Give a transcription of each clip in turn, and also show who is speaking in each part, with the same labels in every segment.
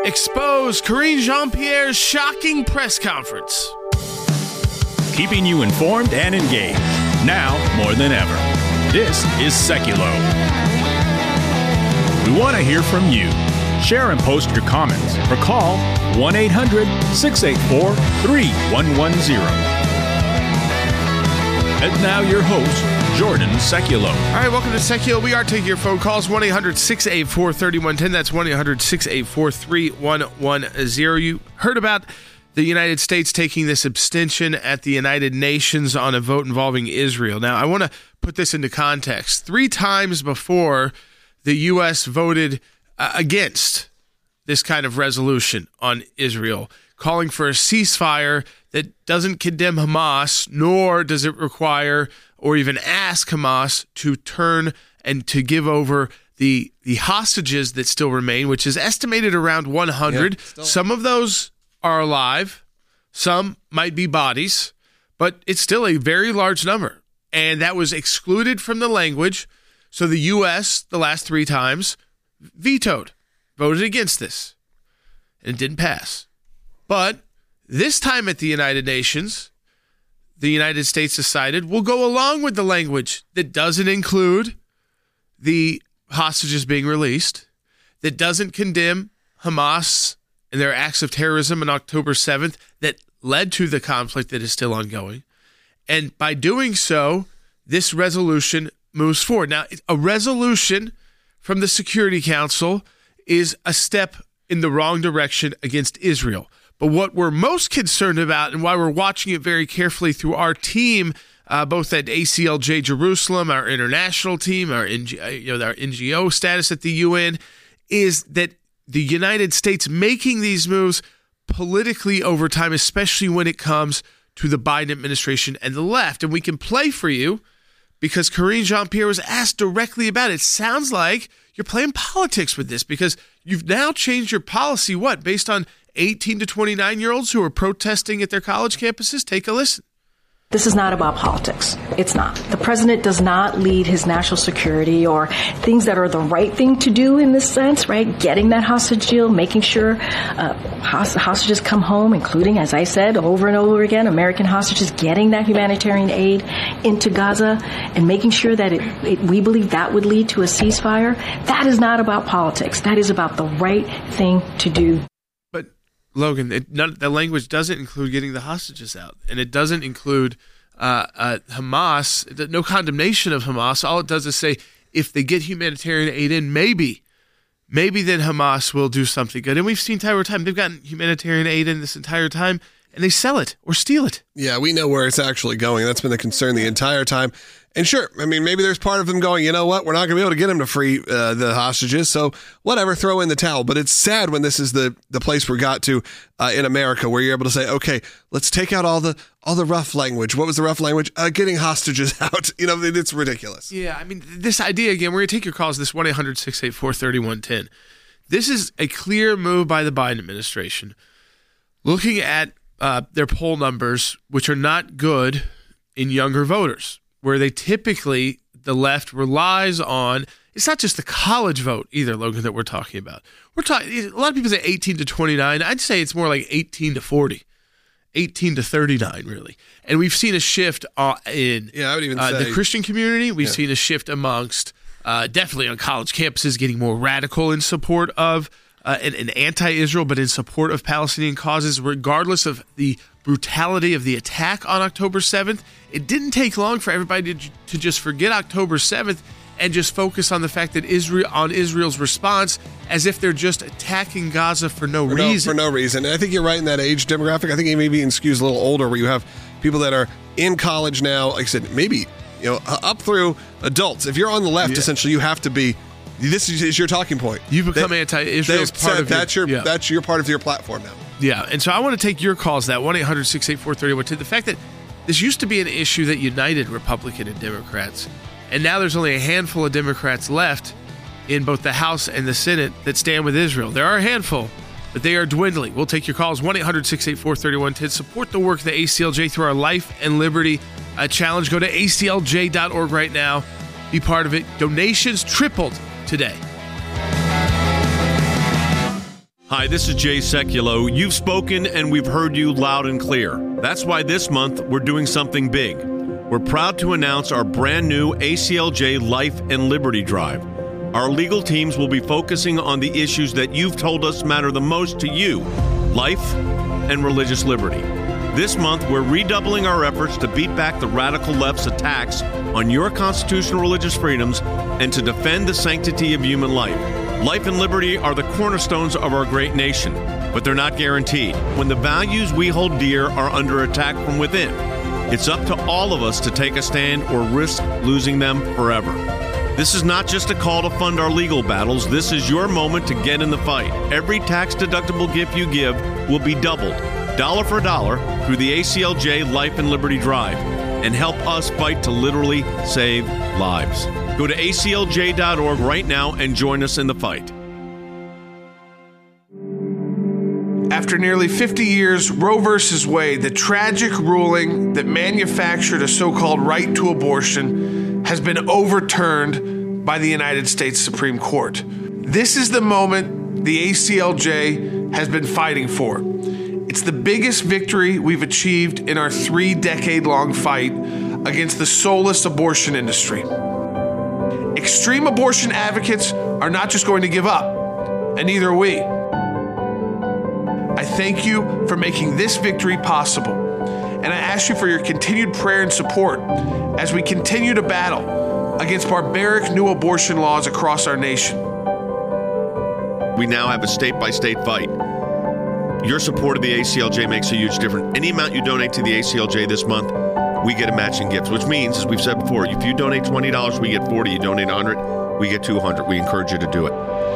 Speaker 1: Expose Karine Jean-Pierre's shocking press conference.
Speaker 2: Keeping you informed and engaged, now more than ever. This is Seculo. We want to hear from you. Share and post your comments or call 1-800-684-3110. And now your host, Jordan Seculo.
Speaker 1: All right, welcome to Seculo. We are taking your phone calls, 1-800-684-3110. That's 1-800-684-3110. You heard about the United States taking this abstention at the United Nations on a vote involving Israel. Now, I want to put this into context. 3 times before, the U.S. voted against this kind of resolution on Israel, calling for a ceasefire that doesn't condemn Hamas, nor does it require or even ask Hamas to turn and to give over the hostages that still remain, which is estimated around 100. Yeah, some of those are alive. Some might be bodies, but it's still a very large number. And that was excluded from the language. So the U.S., the last 3 times, voted against this. And it didn't pass. But this time at the United Nations, the United States decided we'll go along with the language that doesn't include the hostages being released, that doesn't condemn Hamas and their acts of terrorism on October 7th that led to the conflict that is still ongoing. And by doing so, this resolution moves forward. Now, a resolution from the Security Council is a step in the wrong direction against Israel. But what we're most concerned about, and why we're watching it very carefully through our team, both at ACLJ Jerusalem, our international team, our NGO status at the UN, is that the United States making these moves politically over time, especially when it comes to the Biden administration and the left. And we can play for you because Karine Jean-Pierre was asked directly about it. It sounds like you're playing politics with this because you've now changed your policy, based on 18 to 29-year-olds who are protesting at their college campuses? Take a listen.
Speaker 3: This is not about politics. It's not. The president does not lead his national security or things that are the right thing to do in this sense, right? Getting that hostage deal, making sure hostages come home, including, as I said, over and over again, American hostages, getting that humanitarian aid into Gaza and making sure that we believe that would lead to a ceasefire. That is not about politics. That is about the right thing to do.
Speaker 1: Logan, the language doesn't include getting the hostages out, and it doesn't include Hamas, no condemnation of Hamas. All it does is say, if they get humanitarian aid in, maybe then Hamas will do something good. And we've seen time over time, they've gotten humanitarian aid in this entire time, and they sell it or steal it.
Speaker 4: Yeah, we know where it's actually going. That's been the concern the entire time. And sure, I mean, maybe there's part of them going, you know what, we're not going to be able to get them to free the hostages, so whatever, throw in the towel. But it's sad when this is the place we got to in America, where you're able to say, okay, let's take out all the rough language. What was the rough language? Getting hostages out. It's ridiculous.
Speaker 1: Yeah, I mean, this idea, again, we're going to take your calls, this 1-800-684-3110. This is a clear move by the Biden administration, looking at their poll numbers, which are not good in younger voters, where they typically, the left relies on, it's not just the college vote either, Logan, that we're talking about. We're talking, a lot of people say 18 to 29. I'd say it's more like 18 to 40, 18 to 39, really. And we've seen a shift in
Speaker 4: I would even say,
Speaker 1: the Christian community. We've seen a shift amongst, definitely on college campuses, getting more radical in support of and anti-Israel, but in support of Palestinian causes, regardless of the brutality of the attack on October 7th. It didn't take long for everybody to just forget October 7th and just focus on the fact that Israel's response, as if they're just attacking Gaza for no reason.
Speaker 4: For no reason. And I think you're right in that age demographic. I think it maybe even skews a little older, where you have people that are in college now, like I said, maybe up through adults. If you're on the left, essentially, you have to be. This is your talking point.
Speaker 1: You become anti-Israel as part of
Speaker 4: that's your part of your platform now.
Speaker 1: Yeah, and so I want to take your calls, that 1-800-684-3110. The fact that this used to be an issue that united Republican and Democrats, and now there's only a handful of Democrats left in both the House and the Senate that stand with Israel. There are a handful, but they are dwindling. We'll take your calls, 1-800-684-3110. Support the work of the ACLJ through our Life and Liberty Challenge. Go to aclj.org right now. Be part of it. Donations tripled today.
Speaker 5: Hi, this is Jay Sekulow. You've spoken and we've heard you loud and clear. That's why this month we're doing something big. We're proud to announce our brand new ACLJ Life and Liberty Drive. Our legal teams will be focusing on the issues that you've told us matter the most to you, life and religious liberty. This month, we're redoubling our efforts to beat back the radical left's attacks on your constitutional religious freedoms and to defend the sanctity of human life. Life and liberty are the cornerstones of our great nation, but they're not guaranteed when the values we hold dear are under attack from within. It's up to all of us to take a stand or risk losing them forever. This is not just a call to fund our legal battles. This is your moment to get in the fight. Every tax-deductible gift you give will be doubled, dollar for dollar, through the ACLJ Life and Liberty Drive, and help us fight to literally save lives. Go to aclj.org right now and join us in the fight.
Speaker 1: After nearly 50 years, Roe v. Wade, the tragic ruling that manufactured a so-called right to abortion, has been overturned by the United States Supreme Court. This is the moment the ACLJ has been fighting for. It's the biggest victory we've achieved in our 3-decade-long fight against the soulless abortion industry. Extreme abortion advocates are not just going to give up, and neither are we. I thank you for making this victory possible, and I ask you for your continued prayer and support as we continue to battle against barbaric new abortion laws across our nation.
Speaker 5: We now have a state-by-state fight. Your support of the ACLJ makes a huge difference. Any amount you donate to the ACLJ this month, we get a matching gift, which means, as we've said before, if you donate $20, we get $40. You donate $100, we get $200. We encourage you to do it.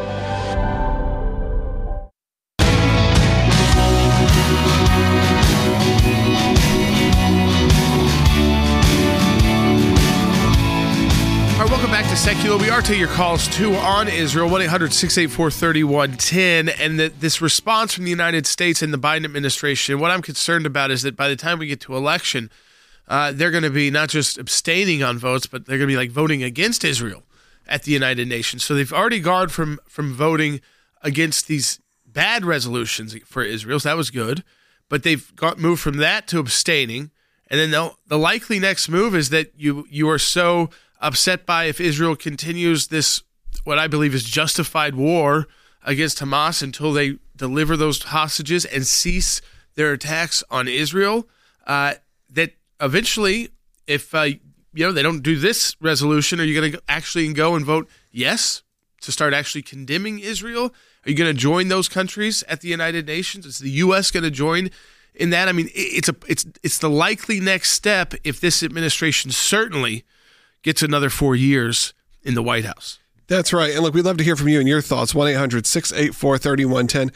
Speaker 1: Welcome back to Sekulow. We are taking your calls, too, on Israel, 1-800-684-3110. And this response from the United States and the Biden administration, what I'm concerned about is that by the time we get to election, they're going to be not just abstaining on votes, but they're going to be like voting against Israel at the United Nations. So they've already gone from voting against these bad resolutions for Israel. So that was good. But they've moved from that to abstaining. And then the likely next move is that you are so upset by if Israel continues this, what I believe is justified war against Hamas until they deliver those hostages and cease their attacks on Israel, that eventually, if they don't do this resolution, are you going to actually go and vote yes to start actually condemning Israel? Are you going to join those countries at the United Nations? Is the U.S. going to join in that? I mean, it's the likely next step if this administration certainly gets another 4 years in the White House.
Speaker 4: That's right. And look, we'd love to hear from you and your thoughts. 1-800-684-3110,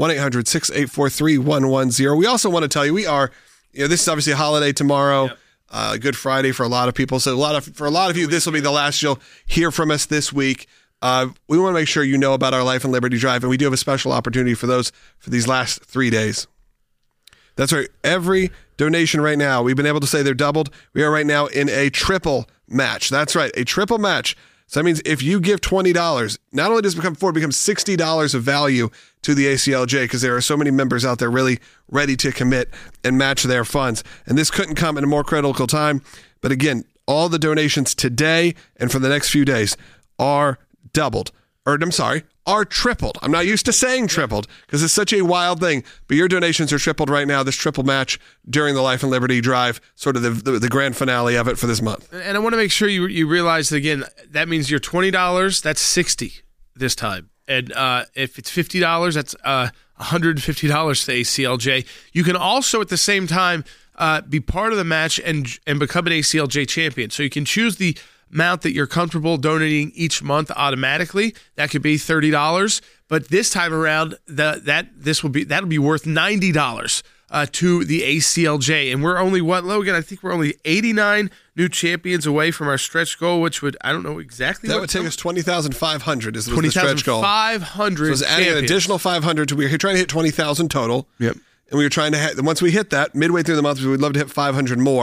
Speaker 4: 1-800-684-3110. We also want to tell you, this is obviously a holiday tomorrow, Good Friday for a lot of people. So for a lot of you, this will be the last you'll hear from us this week. We want to make sure you know about our Life and Liberty Drive, and we do have a special opportunity for these last 3 days. That's right. Every donation right now, we've been able to say they're doubled. We are right now in a triple match. That's right, a triple match. So that means if you give $20, not only does it become $60 of value to the ACLJ, because there are so many members out there really ready to commit and match their funds. And this couldn't come at a more critical time. But again, all the donations today and for the next few days are doubled. Are tripled. I'm not used to saying tripled because it's such a wild thing, but your donations are tripled right now, this triple match during the Life and Liberty Drive, sort of the grand finale of it for this month.
Speaker 1: And I want to make sure you realize that, again, that means your $20, that's $60 this time. And if it's $50, that's $150 to the ACLJ. You can also, at the same time, be part of the match and become an ACLJ champion. So you can choose the amount that you're comfortable donating each month automatically. That could be $30, but this time around, that'll be worth $90 to the ACLJ. And we're only Logan? I think we're only 89 new champions away from our stretch goal, which I don't know exactly.
Speaker 4: That would take us 20,500 is the stretch goal.
Speaker 1: 20,500.
Speaker 4: So it's adding an additional 500 we're trying to hit 20,000 total.
Speaker 1: Yep.
Speaker 4: And we were trying to once we hit that midway through the month, we'd love to hit 500 more.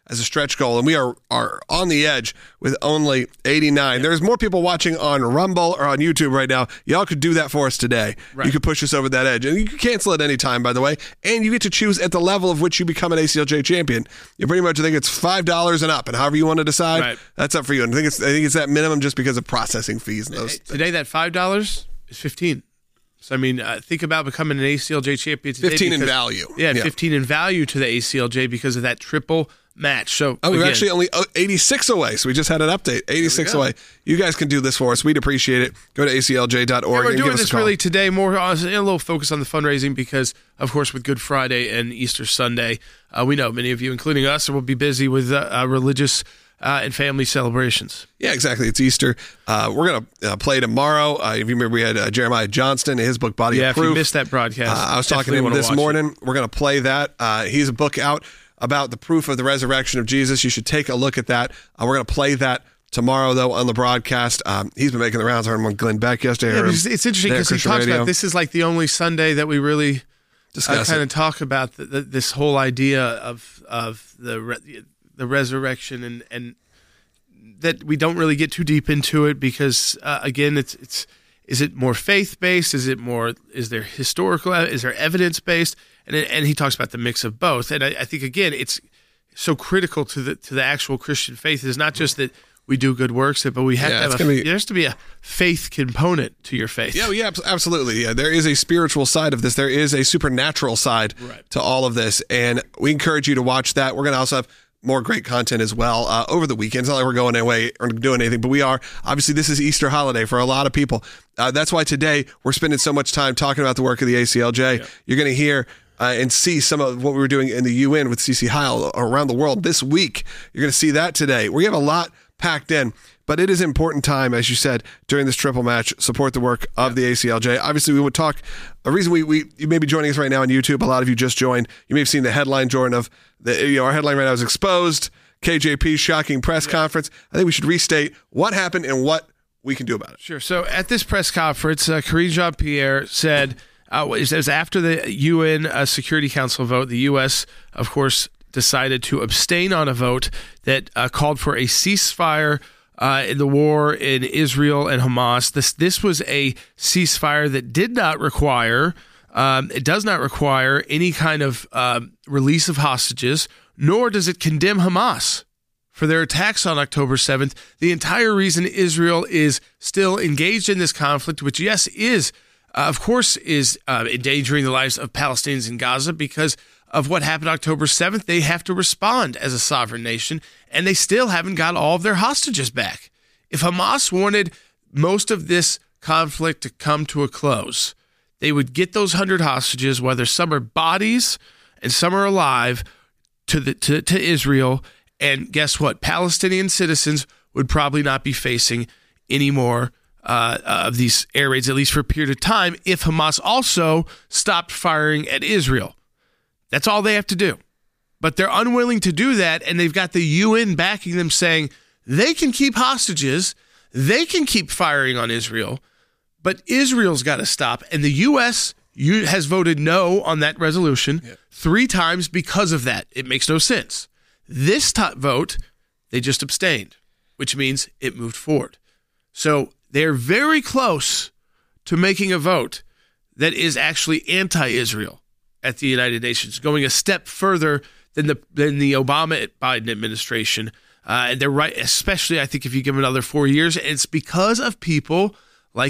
Speaker 4: as a stretch goal, and we are on the edge with only 89. There's more people watching on Rumble or on YouTube right now. Y'all could do that for us today.
Speaker 1: Right.
Speaker 4: You could push us over that edge, and you can cancel at any time, by the way, and you get to choose at the level of which you become an ACLJ champion. You pretty much think it's $5 and up, and however you want to decide, that's up for you. And I think it's that minimum just because of processing fees and those.
Speaker 1: Today, that $5 is $15. So, I mean, think about becoming an ACLJ champion today.
Speaker 4: 15 in value.
Speaker 1: Yeah, 15 in value to the ACLJ because of that triple match. So,
Speaker 4: we're actually only 86 away, so we just had an update. 86 away. You guys can do this for us. We'd appreciate it. Go to aclj.org
Speaker 1: we're
Speaker 4: and give
Speaker 1: doing
Speaker 4: us a
Speaker 1: this
Speaker 4: call.
Speaker 1: really today more a little focus on the fundraising because, of course, with Good Friday and Easter Sunday, we know many of you, including us, will be busy with religious and family celebrations.
Speaker 4: Yeah, exactly. It's Easter. We're going to play tomorrow. If you remember, we had Jeremiah Johnston, his book, Body of Proof.
Speaker 1: Yeah, if you missed that broadcast.
Speaker 4: I was talking to him this morning. We're going to play that. He's a book out about the proof of the resurrection of Jesus. You should take a look at that. We're going to play that tomorrow, though, on the broadcast. He's been making the rounds. I heard him on Glenn Beck yesterday.
Speaker 1: Yeah, it's interesting because he talks about this is like the only Sunday that we really kind of talk about this whole idea of the resurrection and that we don't really get too deep into it because again it's is it more faith based, is there historical, is there evidence based, and he talks about the mix of both. And I think again it's so critical to the actual Christian faith is not just that we do good works, but we have to have there has to be a faith component to your faith.
Speaker 4: Yeah, absolutely. Yeah, there is a spiritual side of this. There is a supernatural side to all of this, and we encourage you to watch that. We're going to also have more great content as well over the weekend. It's not like we're going away or doing anything, but we are. Obviously, this is Easter holiday for a lot of people. That's why today we're spending so much time talking about the work of the ACLJ. Yeah. You're going to hear and see some of what we were doing in the UN with CC Heil around the world this week. You're going to see that today. We have a lot packed in, but it is an important time, as you said, during this triple match, support the work of the ACLJ. Obviously, we would talk, a reason you may be joining us right now on YouTube, a lot of you just joined, you may have seen the headline, Jordan, of our headline right now is exposed, KJP shocking press conference. I think we should restate what happened and what we can do about it.
Speaker 1: Sure. So at this press conference, Karine Jean-Pierre said, it was after the UN Security Council vote, the U.S., of course, decided to abstain on a vote that called for a ceasefire in the war in Israel and Hamas. This was a ceasefire that did not require, it does not require any kind of release of hostages, nor does it condemn Hamas for their attacks on October 7th. The entire reason Israel is still engaged in this conflict, which, yes, is, of course, is endangering the lives of Palestinians in Gaza because of what happened October 7th, they have to respond as a sovereign nation, and they still haven't got all of their hostages back. If Hamas wanted most of this conflict to come to a close, they would get those 100 hostages, whether some are bodies and some are alive, to Israel, and guess what? Palestinian citizens would probably not be facing any more of these air raids, at least for a period of time, if Hamas also stopped firing at Israel. That's all they have to do. But they're unwilling to do that, and they've got the UN backing them saying they can keep hostages, they can keep firing on Israel, but Israel's got to stop. And the U.S. has voted no on that resolution 3 times because of that. It makes no sense. This vote, they just abstained, which means it moved forward. So they're very close to making a vote that is actually anti-Israel at the United Nations, going a step further than the Obama-Biden administration. And they're right, especially I think if you give them another 4 years, and it's because of people like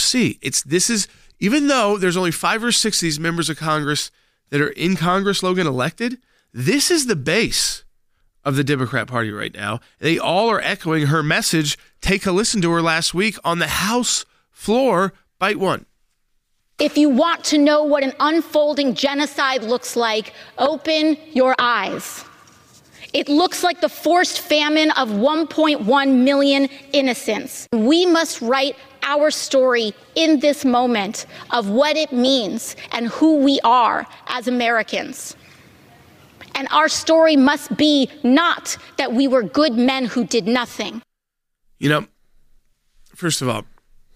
Speaker 1: AOC. Even though there's only 5 or 6 of these members of Congress that are in Congress, Logan, elected, this is the base of the Democrat Party right now. They all are echoing her message. Take a listen to her last week on the House floor, Bite One.
Speaker 6: If you want to know what an unfolding genocide looks like, open your eyes. It looks like the forced famine of 1.1 million innocents. We must write our story in this moment of what it means and who we are as Americans. And our story must be not that we were good men who did nothing.
Speaker 1: You know, first of all,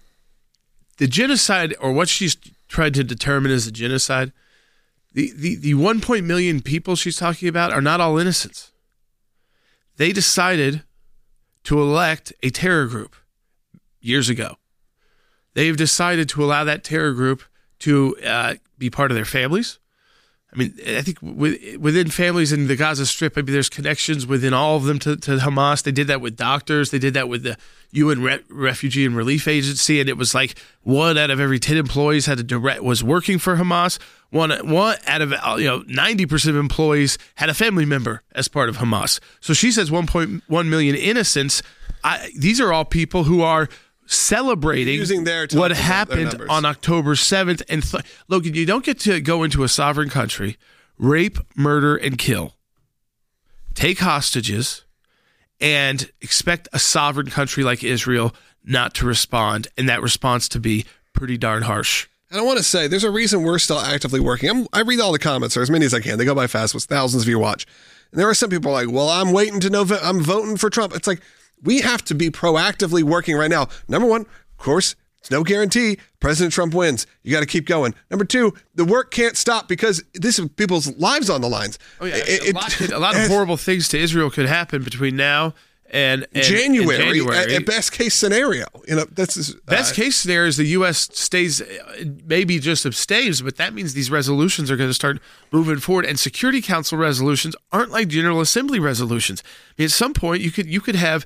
Speaker 1: the genocide, or what she's tried to determine as a genocide, the 1 million people she's talking about are not all innocents. they decided to elect a terror group years ago. They've decided to allow that terror group to be part of their families. I mean, I think within families in the Gaza Strip, maybe there's connections within all of them to Hamas. They did that with doctors. They did that with the UN Refugee and Relief Agency, and it was like 1 out of every 10 employees was working for Hamas. One out of 90% of employees had a family member as part of Hamas. So she says 1.1 million innocents. These are all people who are celebrating what happened on October 7th. And Logan, you don't get to go into a sovereign country, rape, murder, and kill, take hostages, and expect a sovereign country like Israel not to respond, and that response to be pretty darn harsh.
Speaker 4: And I want to say, there's a reason we're still actively working. I read all the comments, or as many as I can. They go by fast with thousands of you watch. And there are some people like, well, I'm waiting to know if I'm voting for Trump. It's like, we have to be proactively working right now. Number one, of course, it's no guarantee President Trump wins. You got to keep going. Number two, the work can't stop because this is people's lives on the lines.
Speaker 1: Oh, yeah. A lot of horrible things to Israel could happen between now and
Speaker 4: January. At best case scenario.
Speaker 1: Best case scenario is the U.S. stays, maybe just abstains, but that means these resolutions are going to start moving forward. And Security Council resolutions aren't like General Assembly resolutions. I mean, at some point, you could have.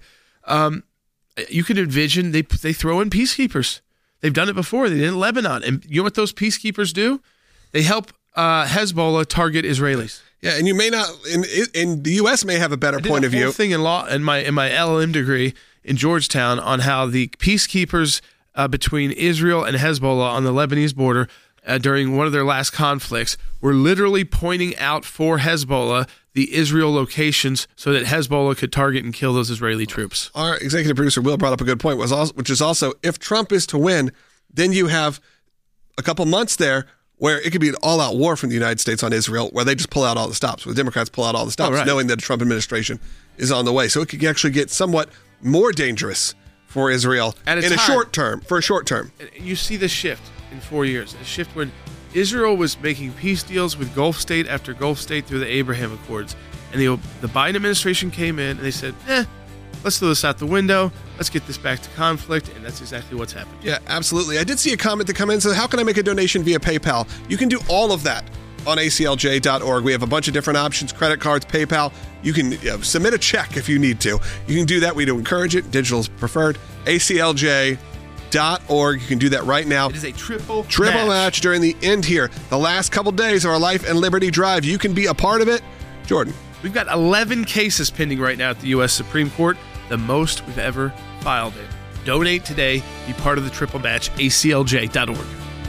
Speaker 1: You could envision they throw in peacekeepers. They've done it before. They did in Lebanon. And you know what those peacekeepers do? They help Hezbollah target Israelis.
Speaker 4: Yeah, and you may not, and the U.S. may have a better point of view.
Speaker 1: I did a whole thing in law in my LLM degree in Georgetown on how the peacekeepers between Israel and Hezbollah on the Lebanese border during one of their last conflicts were literally pointing out for Hezbollah the Israel locations so that Hezbollah could target and kill those Israeli troops.
Speaker 4: Our executive producer, Will, brought up a good point, which is also, if Trump is to win, then you have a couple months there where it could be an all-out war from the United States on Israel, where they just pull out all the stops, where the Democrats pull out all the stops, knowing that the Trump administration is on the way. So it could actually get somewhat more dangerous for Israel for a short term.
Speaker 1: You see the shift in 4 years, a shift when Israel was making peace deals with Gulf state after Gulf state through the Abraham Accords. And the Biden administration came in and they said, let's throw this out the window. Let's get this back to conflict. And that's exactly what's happened.
Speaker 4: Yeah, absolutely. I did see a comment that come in and said, how can I make a donation via PayPal? You can do all of that on aclj.org. We have a bunch of different options, credit cards, PayPal. You can submit a check if you need to. You can do that. We do encourage it. Digital is preferred. aclj.org. You can do that right now.
Speaker 1: It is a triple
Speaker 4: match during the end here. The last couple days of our Life and Liberty Drive. You can be a part of it. Jordan.
Speaker 1: We've got 11 cases pending right now at the U.S. Supreme Court, the most we've ever filed in. Donate today. Be part of the triple match. aclj.org.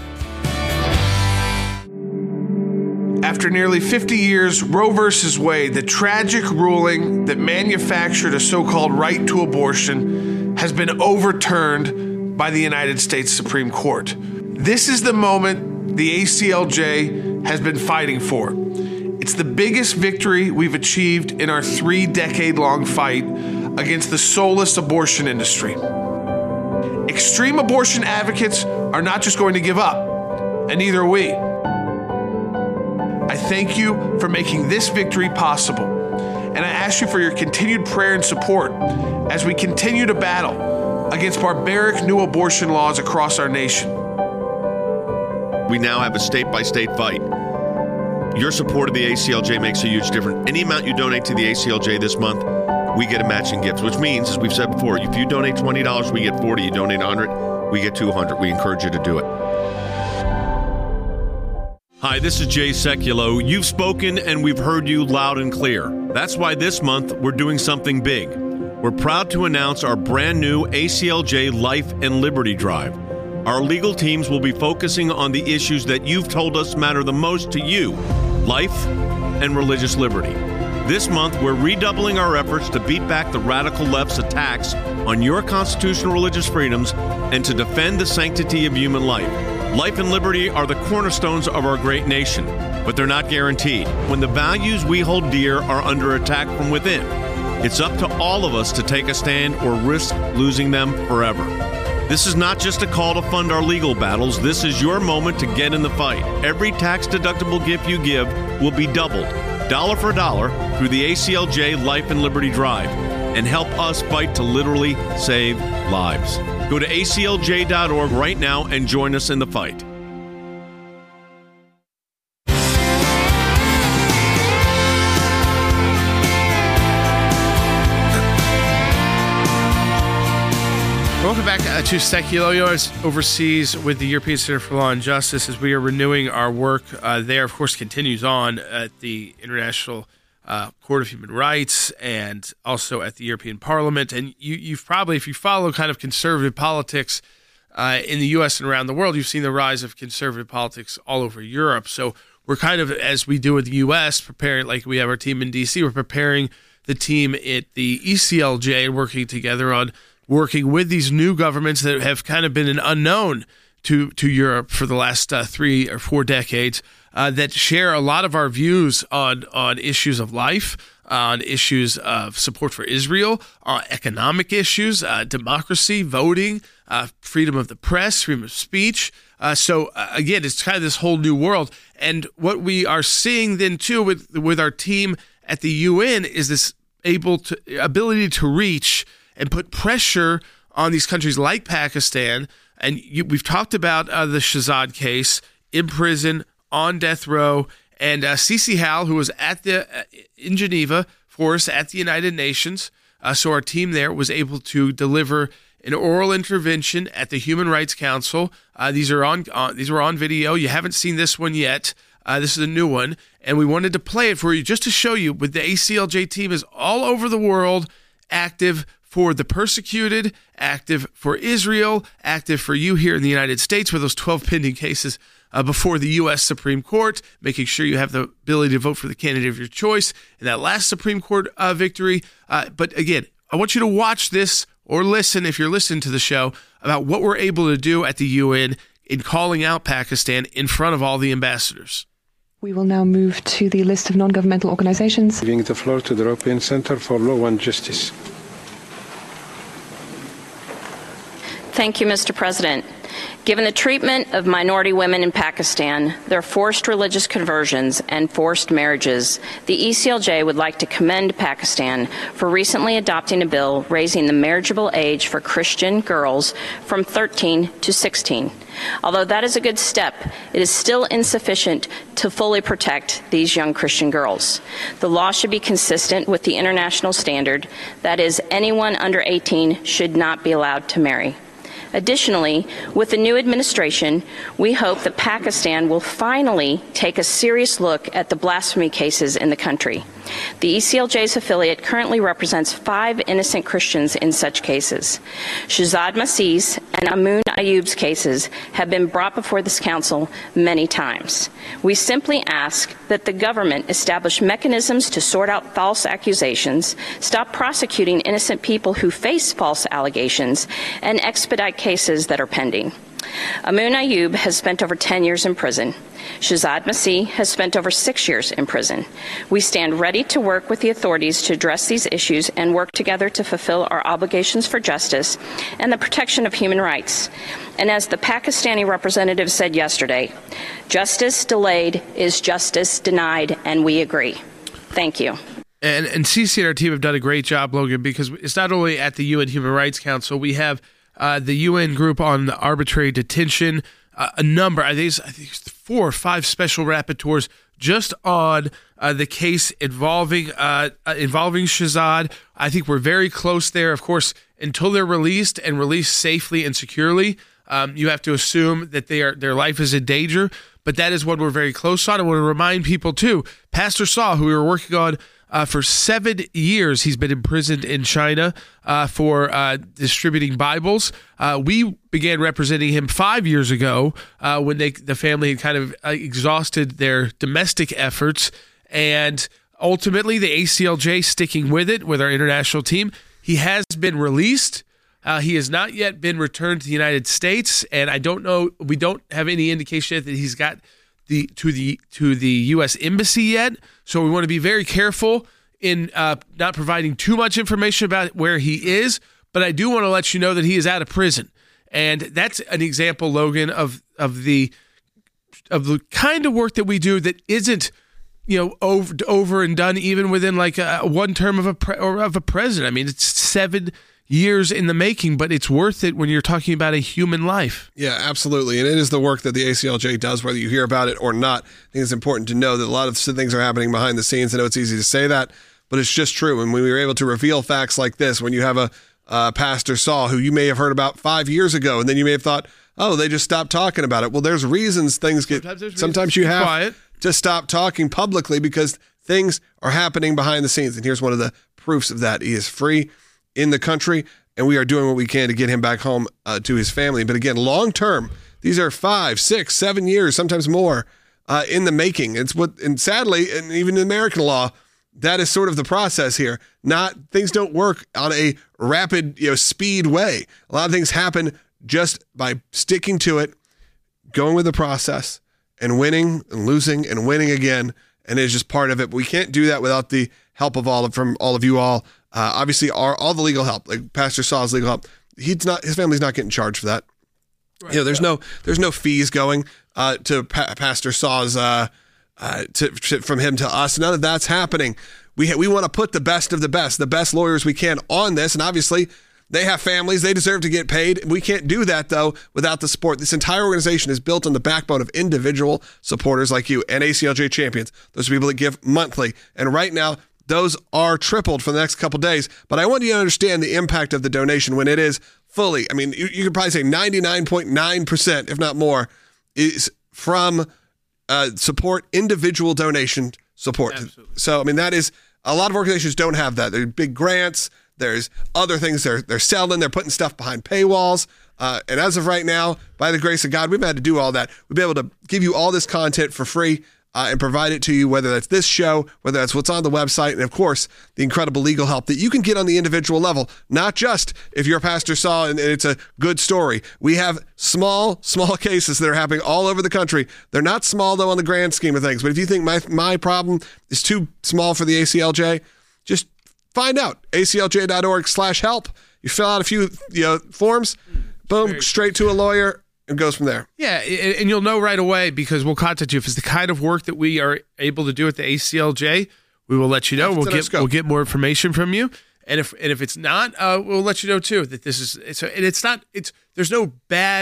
Speaker 1: After nearly 50 years, Roe v. Wade, the tragic ruling that manufactured a so-called right to abortion, has been overturned by the United States Supreme Court. This is the moment the ACLJ has been fighting for. It's the biggest victory we've achieved in our 3-decade-long fight against the soulless abortion industry. Extreme abortion advocates are not just going to give up, and neither are we. I thank you for making this victory possible, and I ask you for your continued prayer and support as we continue to battle against barbaric new abortion laws across our nation.
Speaker 5: We now have a state-by-state fight. Your support of the ACLJ makes a huge difference. Any amount you donate to the ACLJ this month, we get a matching gift, which means, as we've said before, if you donate $20, we get $40. You donate $100, we get $200. We encourage you to do it. Hi, this is Jay Sekulow. You've spoken and we've heard you loud and clear. That's why this month we're doing something big. We're proud to announce our brand new ACLJ Life and Liberty Drive. Our legal teams will be focusing on the issues that you've told us matter the most to you, life and religious liberty. This month, we're redoubling our efforts to beat back the radical left's attacks on your constitutional religious freedoms and to defend the sanctity of human life. Life and liberty are the cornerstones of our great nation, but they're not guaranteed. When the values we hold dear are under attack from within, it's up to all of us to take a stand or risk losing them forever. This is not just a call to fund our legal battles. This is your moment to get in the fight. Every tax-deductible gift you give will be doubled. dollar for dollar through the ACLJ Life and Liberty Drive and help us fight to literally save lives. Go to aclj.org right now and join us in the fight.
Speaker 1: Welcome back to Seculo. You're overseas with the European Center for Law and Justice as we are renewing our work there. Of course, continues on at the International Court of Human Rights and also at the European Parliament. And you've probably, if you follow kind of conservative politics in the U.S. and around the world, you've seen the rise of conservative politics all over Europe. So we're kind of, as we do with the U.S., preparing, like we have our team in D.C., we're preparing the team at the ECLJ and working together on working with these new governments that have kind of been an unknown to Europe for the last 3 or 4 decades, that share a lot of our views on issues of life, on issues of support for Israel, economic issues, democracy, voting, freedom of the press, freedom of speech. So again, it's kind of this whole new world. And what we are seeing then too with our team at the UN is this ability to reach and put pressure on these countries like Pakistan. And we've talked about the Shahzad case, in prison, on death row, and Cici Howell, who was in Geneva for us at the United Nations. So our team there was able to deliver an oral intervention at the Human Rights Council. These were on video. You haven't seen this one yet. This is a new one, and we wanted to play it for you just to show you. With the ACLJ team is all over the world, active for the persecuted, active for Israel, active for you here in the United States with those 12 pending cases before the U.S. Supreme Court, making sure you have the ability to vote for the candidate of your choice in that last Supreme Court victory. But again, I want you to watch this or listen, if you're listening to the show, about what we're able to do at the UN in calling out Pakistan in front of all the ambassadors.
Speaker 7: We will now move to the list of non-governmental organizations.
Speaker 8: Giving the floor to the European Center for Law and Justice.
Speaker 9: Thank you, Mr. President. Given the treatment of minority women in Pakistan, their forced religious conversions, and forced marriages, the ECLJ would like to commend Pakistan for recently adopting a bill raising the marriageable age for Christian girls from 13 to 16. Although that is a good step, it is still insufficient to fully protect these young Christian girls. The law should be consistent with the international standard, that is, anyone under 18 should not be allowed to marry. Additionally, with the new administration, we hope that Pakistan will finally take a serious look at the blasphemy cases in the country. The ECLJ's affiliate currently represents 5 innocent Christians in such cases. Shahzad Masih's and Amun Ayoub's cases have been brought before this council many times. We simply ask that the government establish mechanisms to sort out false accusations, stop prosecuting innocent people who face false allegations, and expedite cases that are pending. Amun Ayoub has spent over 10 years in prison. Shahzad Masih has spent over 6 years in prison. We stand ready to work with the authorities to address these issues and work together to fulfill our obligations for justice and the protection of human rights. And as the Pakistani representative said yesterday, justice delayed is justice denied, and we agree. Thank you.
Speaker 1: And Cici and our team have done a great job, Logan, because it's not only at the UN Human Rights Council. We have the UN group on arbitrary detention, a number, I think it's 4 or 5 special rapporteurs just on the case involving Shahzad. I think we're very close there. Of course, until they're released and released safely and securely, you have to assume that their life is in danger. But that is what we're very close on. I want to remind people, too, Pastor Saw, who we were working on for 7 years, he's been imprisoned in China for distributing Bibles. We began representing him 5 years ago when the family had kind of exhausted their domestic efforts. And ultimately, the ACLJ sticking with it with our international team. He has been released. He has not yet been returned to the United States, and I don't know. We don't have any indication yet that he's got to the U.S. Embassy yet. So we want to be very careful in not providing too much information about where he is. But I do want to let you know that he is out of prison, and that's an example, Logan, of the kind of work that we do that isn't over and done even within like one term of a president. I mean, it's 7 years in the making, but it's worth it when you're talking about a human life.
Speaker 4: Yeah, absolutely. And it is the work that the ACLJ does, whether you hear about it or not. I think it's important to know that a lot of things are happening behind the scenes. I know it's easy to say that, but it's just true. And when we were able to reveal facts like this, when you have a Pastor Saul, who you may have heard about 5 years ago, and then you may have thought, oh, they just stopped talking about it. Well, there's reasons things get, sometimes you have
Speaker 1: quiet
Speaker 4: to stop talking publicly because things are happening behind the scenes. And here's one of the proofs of that. He is free in the country, and we are doing what we can to get him back home to his family. But again, long term, these are 5, 6, 7 years, sometimes more in the making. And sadly, and even in American law, that is sort of the process here. Things don't work on a rapid, speed way. A lot of things happen just by sticking to it, going with the process, and winning and losing and winning again. And it's just part of it. But we can't do that without the help of from all of you all. Obviously, all the legal help, like Pastor Saul's legal help. His family's not getting charged for that. Right. There's no fees going to Pastor Saul's from him to us. None of that's happening. We want to put the best of the best lawyers we can on this, and obviously they have families. They deserve to get paid. We can't do that, though, without the support. This entire organization is built on the backbone of individual supporters like you and ACLJ champions. Those are people that give monthly. And right now, those are tripled for the next couple days. But I want you to understand the impact of the donation when it is fully. I mean, you could probably say 99.9%, if not more, is from support, individual donation support.
Speaker 1: Absolutely.
Speaker 4: So, I mean, that is, a lot of organizations don't have that. There are big grants. There's other things they're selling. They're putting stuff behind paywalls. And as of right now, by the grace of God, we've had to do all that. We'll be able to give you all this content for free and provide it to you, whether that's this show, whether that's what's on the website, and of course, the incredible legal help that you can get on the individual level, not just if you're Pastor Saul and it's a good story. We have small cases that are happening all over the country. They're not small, though, on the grand scheme of things. But if you think my problem is too small for the ACLJ, just find out. aclj.org/help. You fill out a few forms, boom, straight to a lawyer. It goes from there.
Speaker 1: Yeah, and you'll know right away because we'll contact you. If it's the kind of work that we are able to do at the ACLJ, we will let you know. We'll get more information from you. And if it's not, we'll let you know too that this is there's no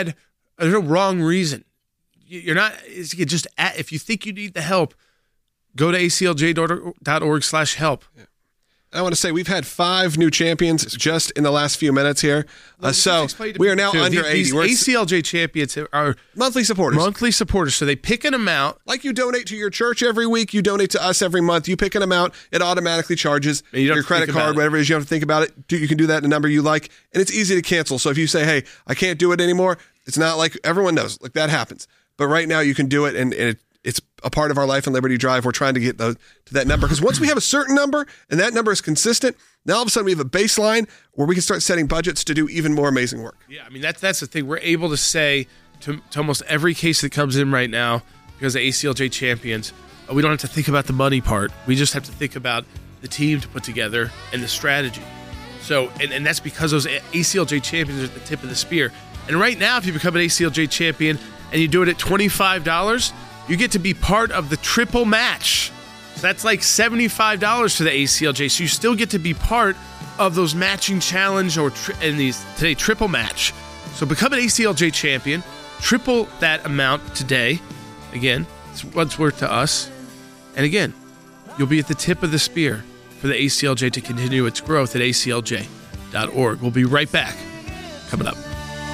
Speaker 1: wrong reason. You're not. If you think you need the help, go to aclj.org/help.
Speaker 4: Yeah. I want to say we've had 5 new champions just in the last few minutes here. So we are now under 80.
Speaker 1: These ACLJ champions are
Speaker 4: monthly supporters.
Speaker 1: So they pick an amount.
Speaker 4: Like you donate to your church every week, you donate to us every month. You pick an amount, it automatically charges your credit card, whatever it is. You don't have to think about it. You can do that in a number you like, and it's easy to cancel. So if you say, hey, I can't do it anymore, it's not like everyone knows. Like that happens. But right now you can do it, and it's a part of our Life and Liberty Drive. We're trying to get to that number because once we have a certain number and that number is consistent, now all of a sudden we have a baseline where we can start setting budgets to do even more amazing work.
Speaker 1: Yeah, I mean, that's the thing. We're able to say to almost every case that comes in right now because of ACLJ champions, we don't have to think about the money part. We just have to think about the team to put together and the strategy. So, and that's because those ACLJ champions are at the tip of the spear. And right now, if you become an ACLJ champion and you do it at $25, you get to be part of the triple match. So that's like $75 for the ACLJ. So you still get to be part of those matching challenge today triple match. So become an ACLJ champion, triple that amount today. Again, it's what's worth to us. And again, you'll be at the tip of the spear for the ACLJ to continue its growth at aclj.org. We'll be right back. Coming up.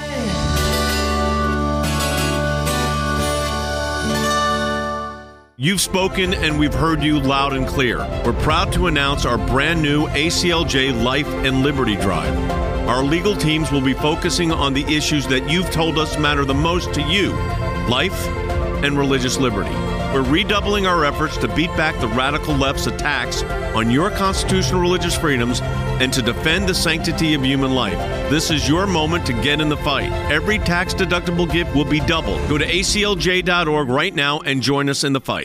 Speaker 5: You've spoken and we've heard you loud and clear. We're proud to announce our brand new ACLJ Life and Liberty Drive. Our legal teams will be focusing on the issues that you've told us matter the most to you, life and religious liberty. We're redoubling our efforts to beat back the radical left's attacks on your constitutional religious freedoms and to defend the sanctity of human life. This is your moment to get in the fight. Every tax-deductible gift will be doubled. Go to aclj.org right now and join us in the fight.